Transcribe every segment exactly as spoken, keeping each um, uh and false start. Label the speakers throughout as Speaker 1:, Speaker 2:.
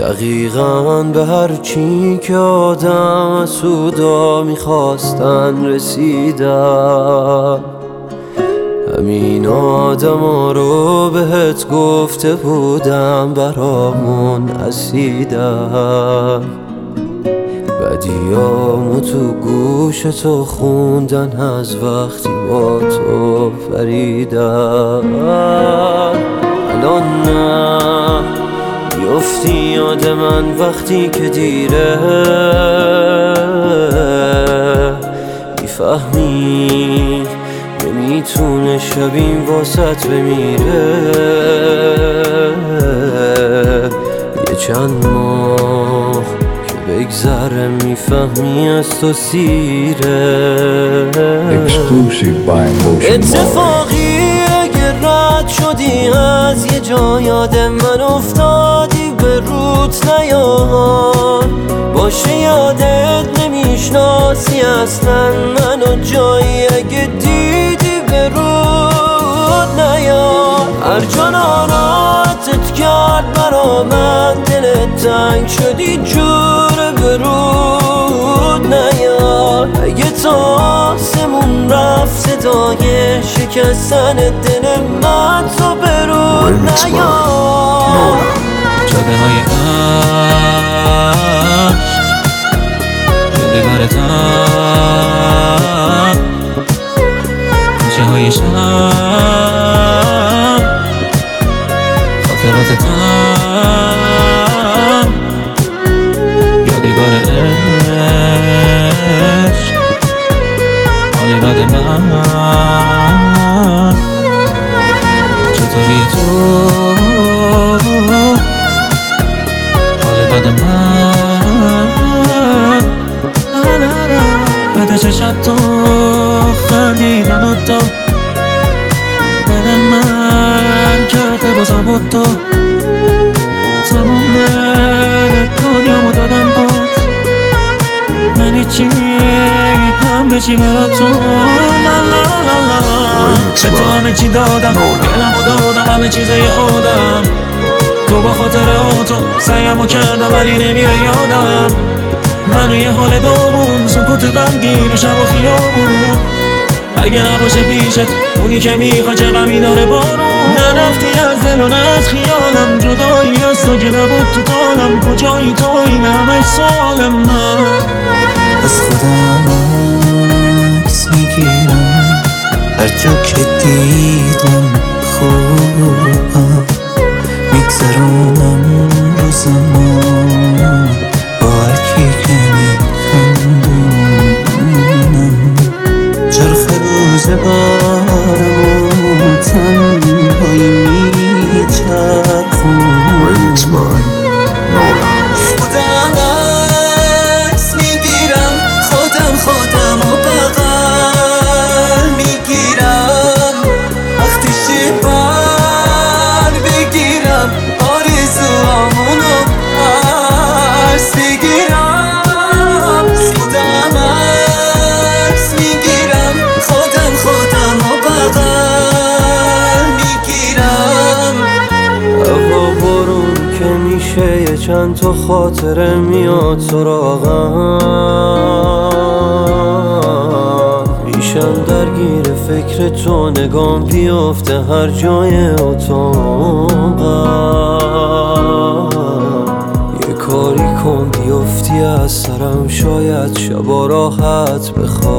Speaker 1: دقیقاً به هر چی که آدم سودا میخواستن رسیدم. همین آدم ها رو بهت گفته بودم برامون اسیدم. بدیامو تو گوش تو خوندن از وقتی با تو فریدم. الان نه میافتی یاد من وقتی که دیره، میفهمی نمیتونه شب این واسط بمیره. یه چند ماه که بگذره میفهمی از تو سیره. اتفاقی اگه رد شدی از یه جا یاد من افتادی به روت نیار، باشه یادت نمیشناسی اصلا منو جایی اگه دیدی به رود نیار. هر جا ناراحتت کرد برا من دلت تنگ شدی جور به رود نیار. اگه تا آسمون رفت صدای شکستن دل من تو به رود نیار.
Speaker 2: جاده های عشق یادگار تن، کوچه های شب خاطرات تن، یادگار عشق حال بد من. چطوری تو حال بد من؟ بده چشم تو خندیدن و تو دل من کرده بازم با تو تمام دنیامو دادم باز. من هیچی هم بچی برا تو به تو همه چی دادم، دلمو دادم همه چیزای آدم. تو با خاطر تو سعیمو کردم ولی نمیره یادم. منو یه حال داغون سکوت غمگین شب و خیابون. اگه نباشه پیشت اونی که میخواد چه غمی داره بارون. نرفتی از دل و نه از خیالم، جدایی از تو که نبود تو طالم. کجایی تو این همه سال من؟
Speaker 3: از خودم عکس میگیرم هر جا که دیدم خوبم. میگذرونم روزمو با هر کی که میخندونم. چرخ روزگارمو تنهایی میچرخونم. خودم عکس میگیرم خودم خودم و بغل میگیرم. وقتی شبر بگیرم آرزوامونو پس بگیرم. خودم عکس میگیرم خودم خودم و بغل میگیرم.
Speaker 1: هوا بارون که میشه یه چند تا خاطره میاد سراغم. میشم درگیر فکر تو نگام بیافته هر جای اتاقم. یه کاری کن بیافتی از سرم شاید شبا راحت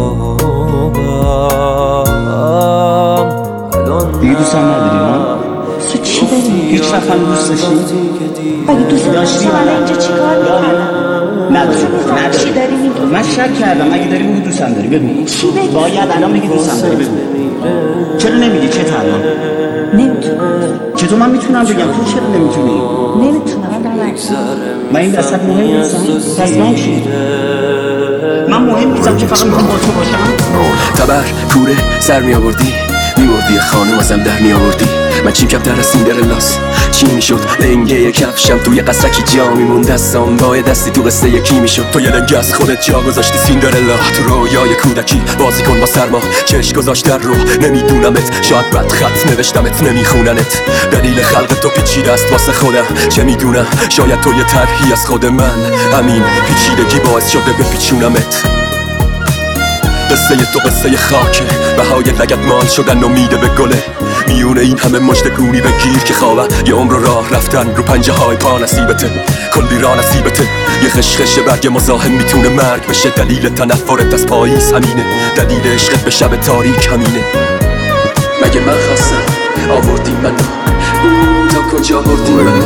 Speaker 1: بخوابم.
Speaker 4: دیگه دوستم نداری ها؟
Speaker 5: تو چی داری؟
Speaker 4: هیچ وقت هم دوست داشتی؟
Speaker 5: اگه دوست داشتی حالا اینجا چی کار میکنم؟
Speaker 4: نداری
Speaker 5: چی داری میگی؟
Speaker 4: من شک کردم. اگه داری بگو دوستم داری بگو.
Speaker 5: چی بگی؟
Speaker 4: باید الان بگی دوستم داری بگو. چرا نمیگی؟ چه الان؟
Speaker 5: نمیتونم.
Speaker 4: چطور من میتونم بگم؟ تو چرا نمیتونی؟
Speaker 5: نمیتونم
Speaker 4: من این وسط مهم نیستم؟ پس من چی؟ من مهم نیستم که فقط میخوام با تو باشم؟
Speaker 6: تبر کوره سر می آوردی میبردی خانم ازم در میآوردی. من چیم کمتر از سیندرلاس چی میشد لنگه کفشم توی قصرکی جا میمون دستم با دستی تو قصه یکی میشد. تو یه لنگه از خودت جا گذاشتی سیندرلا تو رویای کودکی بازی کن با سرما چشم گذاشت در رو نمیدونمت شاید بد خط نوشتمت نمیخوننت. دلیل خلق تو پیچیده است واسه خودم چه میدونم شاید تو یه طرحی از خود من همین پیچیدگی باعث شده بپیچونمت. قصه تو قصه خاکه بهای لگت مال شدن امیده به گله میونه این همه مشتگونی بگیر که خوابه یه عمر راه رفتن رو پنجه های پا نصیبته کلی راه نصیبته. یه خشخش برگ مزاحم میتونه مرگ بشه دلیل تنفرت از پاییز همینه دلیل عشقت به شب تاریک همینه. مگه من خواستم آوردی منو تا کجا بردی منو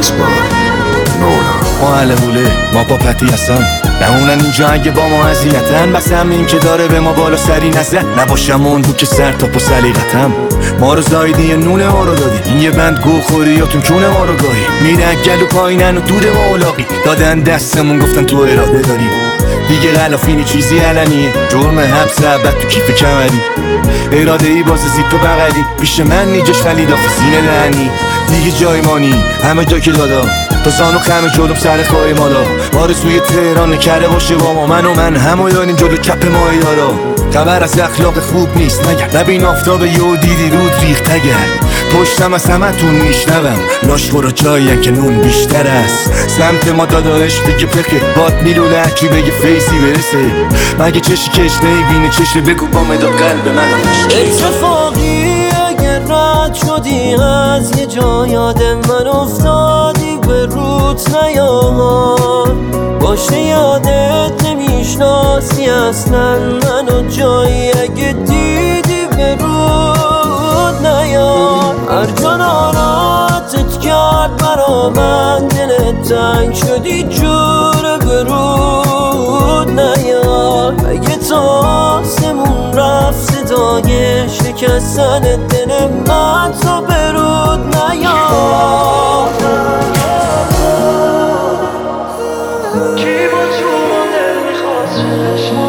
Speaker 7: ما اهل بوله ما با پتی هستن نمونن اینجا اگه با ما اذیتن بس همین که داره به ما بالا سری نزد نباشم اون بود که سر تا پا سلیقتم ما رو زایدی یه نونه ما رو دادی این یه بند گو خوری یا تو کونه ما رو گاهی میره گلو پایینن و دود ما اولاقی دادن دستمون گفتن تو اراده داری دیگه غلافینی چیزی علنیه جرم حبس عبد تو کیف کمری اراده ای باز زیپ بغلی پیش من نیجاش ولی داخل سینه دهنی دیگه جای مانی همه جا که دادا تا زانو خمه جلوم سر خواهی مالا آرزوی تهران نکره باشه با ما من و من همو داریم جلو کپ ماهی دارا خبر از اخلاق خوب نیست نگرد نبین آفتاب یو دیدی رود ریخت اگر پشتم از همه تون میشنوم لاشخورا جایین که نون بیشتر است سمت ما دادارش دیگه پخه باد میلونه هرکی بگه فیسی برسه مگه چشی کش نیبینه چشی بگو با مداد قلب من
Speaker 1: اتفاقی اگر رد شدی از یه جا یاد من افتادی به روت نیاد باشه یادت نمیشناسی اصلا منو جایی اگه دیدی به رود نیاد هر جا ناراتت کرد برا من دلت تنگ شدی جور به رود نیاد اگه تا آسمون رفت صدای شکستن دل من تا به رود نیاد کی با تو دل میخواست